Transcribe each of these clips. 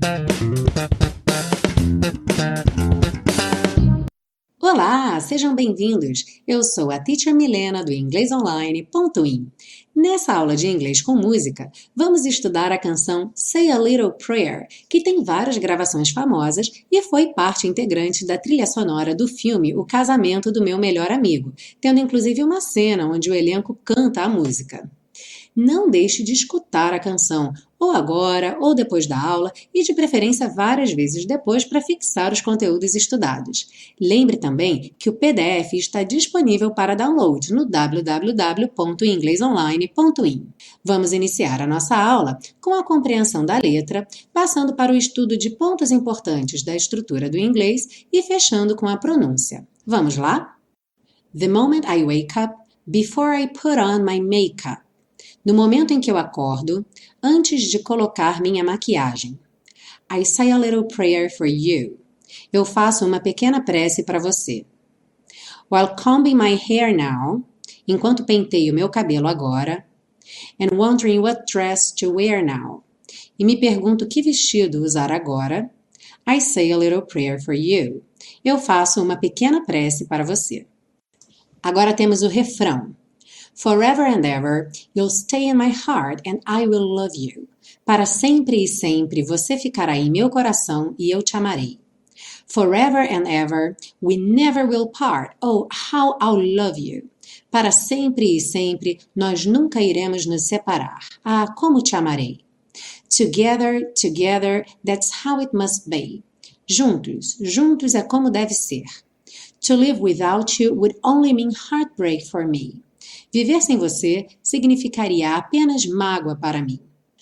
Olá, sejam bem-vindos! Eu sou a Teacher Milena do inglesonline.in. Nessa aula de inglês com música, vamos estudar a canção Say a Little Prayer, que tem várias gravações famosas e foi parte integrante da trilha sonora do filme O Casamento do Meu Melhor Amigo, tendo inclusive uma cena onde o elenco canta a música. Não deixe de escutar a canção, ou agora, ou depois da aula, e de preferência várias vezes depois para fixar os conteúdos estudados. Lembre também que o PDF está disponível para download no www.inglesonline.in. Vamos iniciar a nossa aula com a compreensão da letra, passando para o estudo de pontos importantes da estrutura do inglês e fechando com a pronúncia. Vamos lá? The moment I wake up, before I put on my makeup. No momento em que eu acordo, antes de colocar minha maquiagem. I say a little prayer for you. Eu faço uma pequena prece para você. While combing my hair now, enquanto penteio meu cabelo agora. And wondering what dress to wear now. E me pergunto que vestido usar agora. I say a little prayer for you. Eu faço uma pequena prece para você. Agora temos o refrão. Forever and ever, you'll stay in my heart and I will love you. Para sempre e sempre você ficará em meu coração e eu te amarei. Forever and ever, we never will part. Oh, how I'll love you. Para sempre e sempre, nós nunca iremos nos separar. Ah, como te amarei. Together, together, that's how it must be. Juntos, juntos é como deve ser. To live without you would only mean heartbreak for me. Viver sem você significaria apenas mágoa para mim.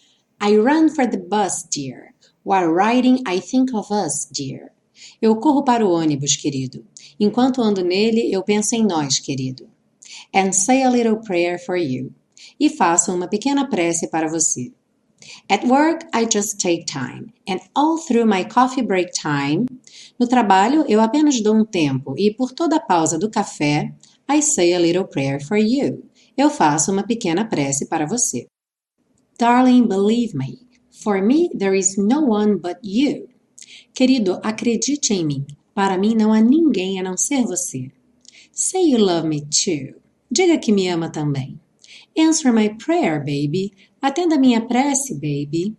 I run for the bus, dear. While riding, I think of us, dear. Eu corro para o ônibus, querido. Enquanto ando nele, eu penso em nós, querido. And say a little prayer for you. E faço uma pequena prece para você. At work, I just take time. And all through my coffee break time. No trabalho, eu apenas dou um tempo. E por toda a pausa do café, I say a little prayer for you. Eu faço uma pequena prece para você. Darling, believe me. For me, there is no one but you. Querido, acredite em mim. Para mim não há ninguém a não ser você. Say you love me too. Diga que me ama também. Answer my prayer, baby. Atenda minha prece, baby.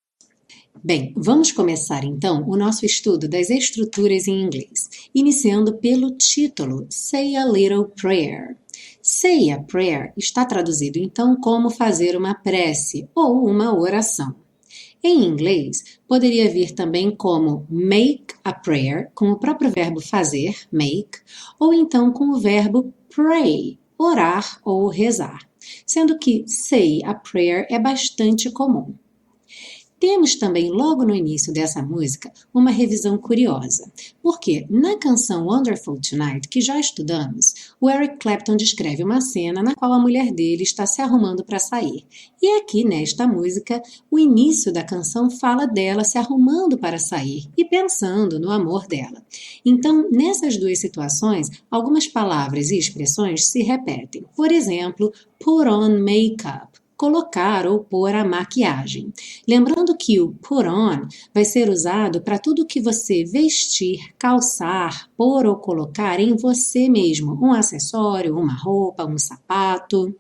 Bem, vamos começar então o nosso estudo das estruturas em inglês, iniciando pelo título Say a Little Prayer. Say a prayer está traduzido então como fazer uma prece ou uma oração. Em inglês, poderia vir também como make a prayer, com o próprio verbo fazer, make, ou então com o verbo pray, orar ou rezar, sendo que say a prayer é bastante comum. Temos também, logo no início dessa música, uma revisão curiosa, porque na canção Wonderful Tonight, que já estudamos, o Eric Clapton descreve uma cena na qual a mulher dele está se arrumando para sair. E aqui, nesta música, o início da canção fala dela se arrumando para sair e pensando no amor dela. Então, nessas duas situações, algumas palavras e expressões se repetem. Por exemplo, put on makeup. Colocar ou pôr a maquiagem. Lembrando que o put on vai ser usado para tudo que você vestir, calçar, pôr ou colocar em você mesmo, um acessório, uma roupa, um sapato.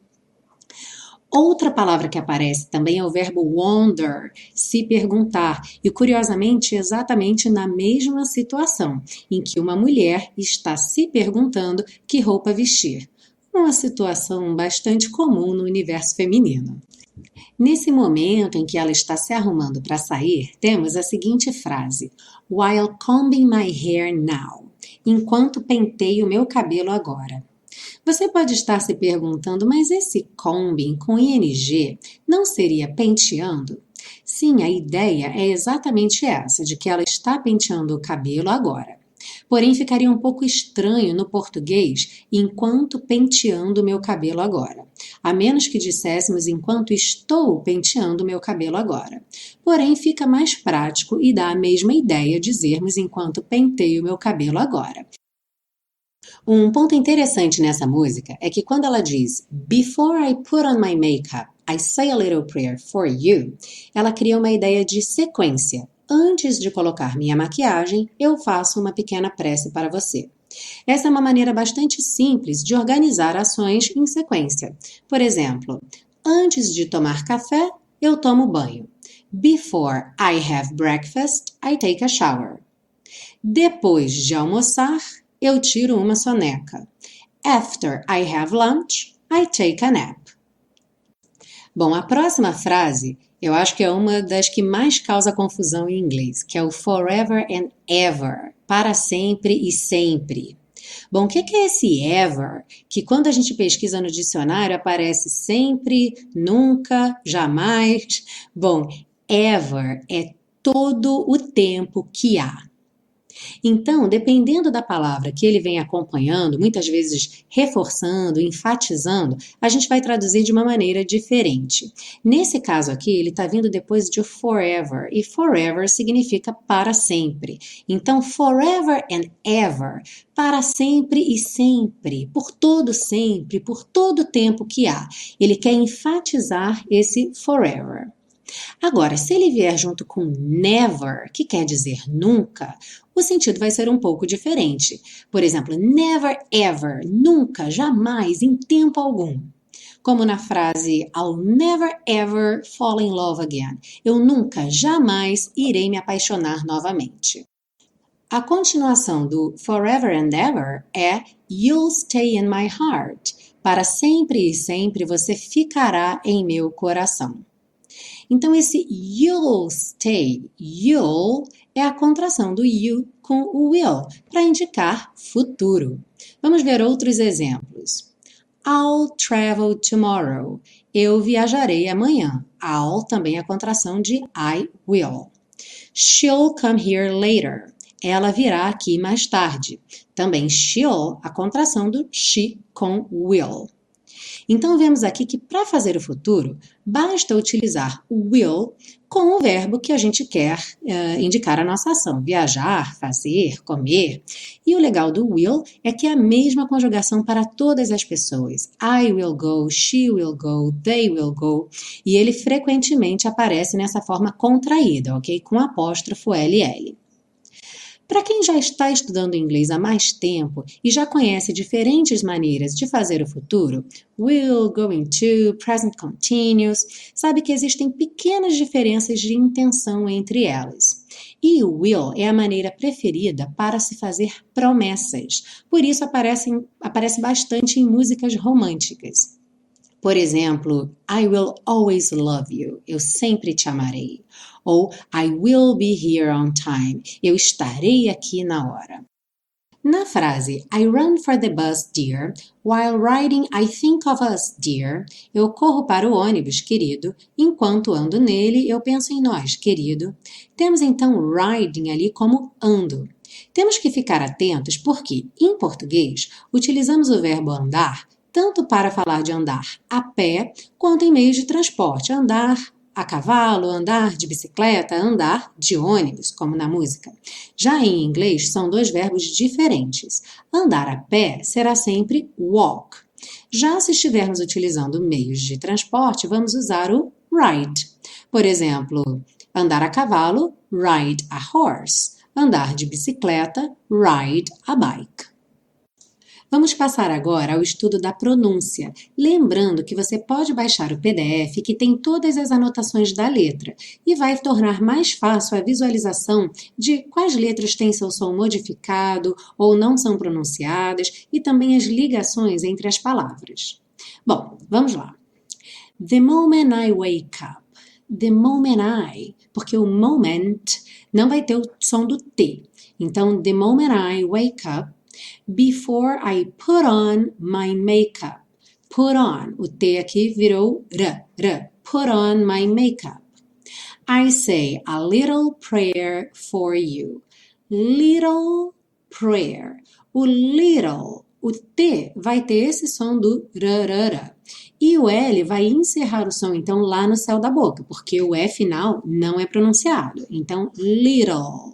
Outra palavra que aparece também é o verbo wonder, se perguntar, e curiosamente exatamente na mesma situação, em que uma mulher está se perguntando que roupa vestir. Uma situação bastante comum no universo feminino. Nesse momento em que ela está se arrumando para sair, temos a seguinte frase: While combing my hair now. Enquanto penteio meu cabelo agora. Você pode estar se perguntando, mas esse combing com ing não seria penteando? Sim, a ideia é exatamente essa, de que ela está penteando o cabelo agora. Porém, ficaria um pouco estranho no português enquanto penteando meu cabelo agora. A menos que disséssemos enquanto estou penteando meu cabelo agora. Porém, fica mais prático e dá a mesma ideia dizermos enquanto penteio meu cabelo agora. Um ponto interessante nessa música é que quando ela diz Before I put on my makeup, I say a little prayer for you, ela cria uma ideia de sequência. antes de colocar minha maquiagem, eu faço uma pequena prece para você. Essa é uma maneira bastante simples de organizar ações em sequência. Por exemplo, antes de tomar café, eu tomo banho. Before I have breakfast, I take a shower. Depois de almoçar, eu tiro uma soneca. After I have lunch, I take a nap. Bom, a próxima frase eu acho que é uma das que mais causa confusão em inglês, que é o forever and ever, para sempre e sempre. Bom, o que é esse ever, que quando a gente pesquisa no dicionário aparece sempre, nunca, jamais? Bom, ever é todo o tempo que há. Então, dependendo da palavra que ele vem acompanhando, muitas vezes reforçando, enfatizando, a gente vai traduzir de uma maneira diferente. Nesse caso aqui, ele está vindo depois de forever, e forever significa para sempre. Então, forever and ever, para sempre e sempre, por todo o tempo que há. Ele quer enfatizar esse forever. Agora, se ele vier junto com never, que quer dizer nunca, o sentido vai ser um pouco diferente. Por exemplo, never ever, nunca, jamais, em tempo algum. Como na frase I'll never ever fall in love again. Eu nunca, jamais irei me apaixonar novamente. A continuação do forever and ever é you'll stay in my heart. Para sempre e sempre você ficará em meu coração. Então, esse you'll stay, you'll é a contração do you com o will, para indicar futuro. Vamos ver outros exemplos. I'll travel tomorrow. Eu viajarei amanhã. I'll também é a contração de I will. She'll come here later. Ela virá aqui mais tarde. Também she'll, a contração do she com will. Então, vemos aqui que para fazer o futuro, basta utilizar o will com o verbo que a gente quer indicar a nossa ação. Viajar, fazer, comer. E o legal do will é que é a mesma conjugação para todas as pessoas. I will go, she will go, they will go. E ele frequentemente aparece nessa forma contraída, ok? Com apóstrofo LL. Para quem já está estudando inglês há mais tempo e já conhece diferentes maneiras de fazer o futuro, will, going to, present continuous, sabe que existem pequenas diferenças de intenção entre elas. E o will é a maneira preferida para se fazer promessas, por isso aparece bastante em músicas românticas. Por exemplo, I will always love you. Eu sempre te amarei. Ou I will be here on time. Eu estarei aqui na hora. Na frase I run for the bus, dear. While riding, I think of us, dear. Eu corro para o ônibus, querido. Enquanto ando nele, eu penso em nós, querido. Temos então riding ali como ando. Temos que ficar atentos porque, em português, utilizamos o verbo andar tanto para falar de andar a pé, quanto em meios de transporte, andar a cavalo, andar de bicicleta, andar de ônibus, como na música. Já em inglês, são dois verbos diferentes. Andar a pé será sempre walk. Já se estivermos utilizando meios de transporte, vamos usar o ride. Por exemplo, andar a cavalo, ride a horse. Andar de bicicleta, ride a bike. Vamos passar agora ao estudo da pronúncia, lembrando que você pode baixar o PDF que tem todas as anotações da letra e vai tornar mais fácil a visualização de quais letras têm seu som modificado ou não são pronunciadas e também as ligações entre as palavras. Bom, vamos lá. The moment I wake up. The moment I, porque o moment não vai ter o som do T. Então, the moment I wake up. Before I put on my makeup. Put on. O T aqui virou R. Put on my makeup. I say a little prayer for you. Little prayer. O little, o T vai ter esse som do R. E o L vai encerrar o som, então, lá no céu da boca, porque o E final não é pronunciado. Então, little.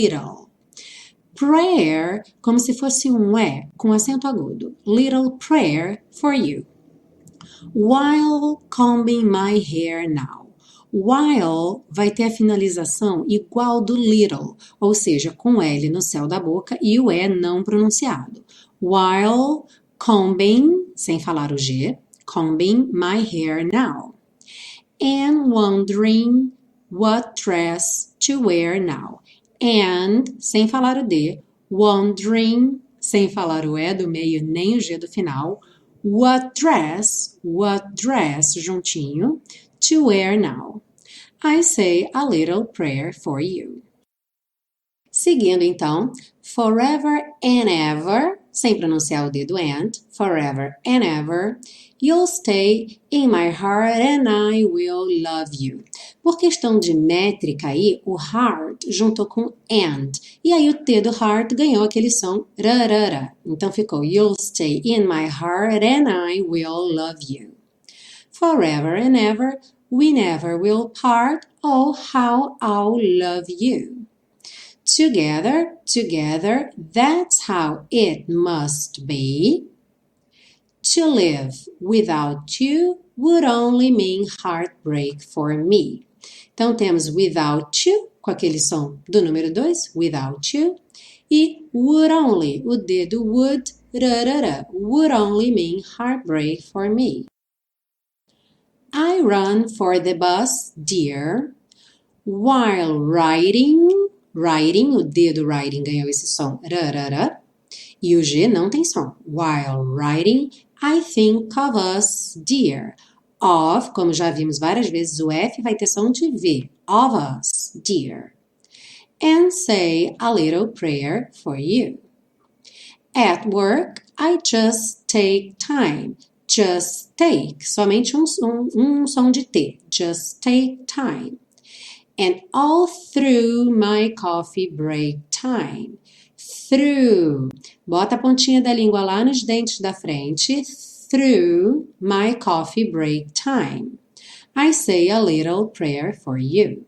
Prayer, como se fosse um E, com acento agudo. Little prayer for you. While combing my hair now. While vai ter a finalização igual do little, ou seja, com L no céu da boca e o E não pronunciado. While combing, sem falar o G, combing my hair now. And wondering what dress to wear now. And, sem falar o D, wondering, sem falar o E do meio nem o G do final, what dress, juntinho, to wear now. I say a little prayer for you. Seguindo então, forever and ever, sem pronunciar o D do and, forever and ever, you'll stay in my heart and I will love you. Por questão de métrica aí, o heart juntou com and, e aí o T do heart ganhou aquele som rarara. Então ficou, you'll stay in my heart and I will love you. Forever and ever, we never will part, oh how I'll love you. Together, that's how it must be. To live without you would only mean heartbreak for me. Então temos without you, com aquele som do número 2, without you, e would only, o D do would, rarara, would only mean heartbreak for me. I run for the bus, dear, while riding, o D do riding ganhou esse som rarara, e o G não tem som. While riding, I think of us, dear. Of, como já vimos várias vezes, o F vai ter som de V. Of us, dear. And say a little prayer for you. At work, I just take time. Just take, somente um som de T. Just take time. And all through my coffee break time. Through. Bota a pontinha da língua lá nos dentes da frente. Through my coffee break time. I say a little prayer for you.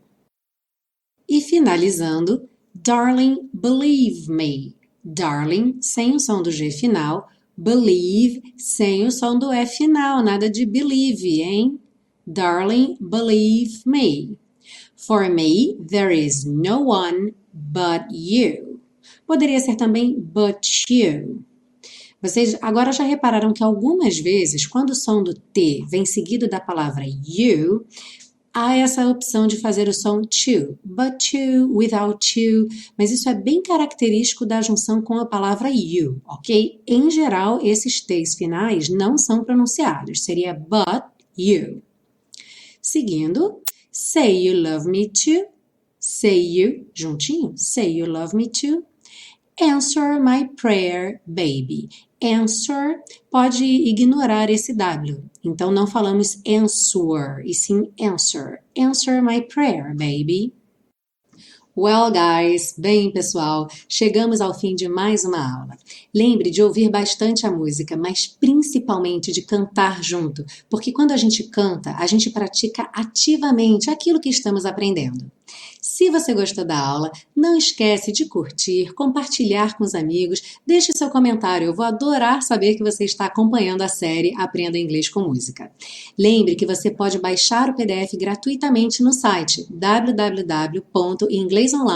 E finalizando, darling, believe me. Darling, sem o som do G final. Believe, sem o som do E final. Nada de believe, hein? Darling, believe me. For me, there is no one but you. Poderia ser também but you. Vocês agora já repararam que algumas vezes, quando o som do T vem seguido da palavra you, há essa opção de fazer o som to, but you, without you, mas isso é bem característico da junção com a palavra you, ok? Em geral, esses T's finais não são pronunciados, seria but you. Seguindo, say you love me too, say you, juntinho, say you love me too. Answer my prayer, baby. Answer pode ignorar esse W. Então não falamos answer, e sim answer. Answer my prayer, baby. Well, guys, bem, pessoal, chegamos ao fim de mais uma aula. Lembre de ouvir bastante a música, mas principalmente de cantar junto, porque quando a gente canta, a gente pratica ativamente aquilo que estamos aprendendo. Se você gostou da aula, não esquece de curtir, compartilhar com os amigos, deixe seu comentário, eu vou adorar saber que você está acompanhando a série Aprenda Inglês com Música. Lembre que você pode baixar o PDF gratuitamente no site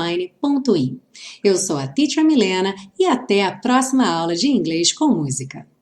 www.inglesonline.in. Eu sou a Teacher Milena e até a próxima aula de Inglês com Música.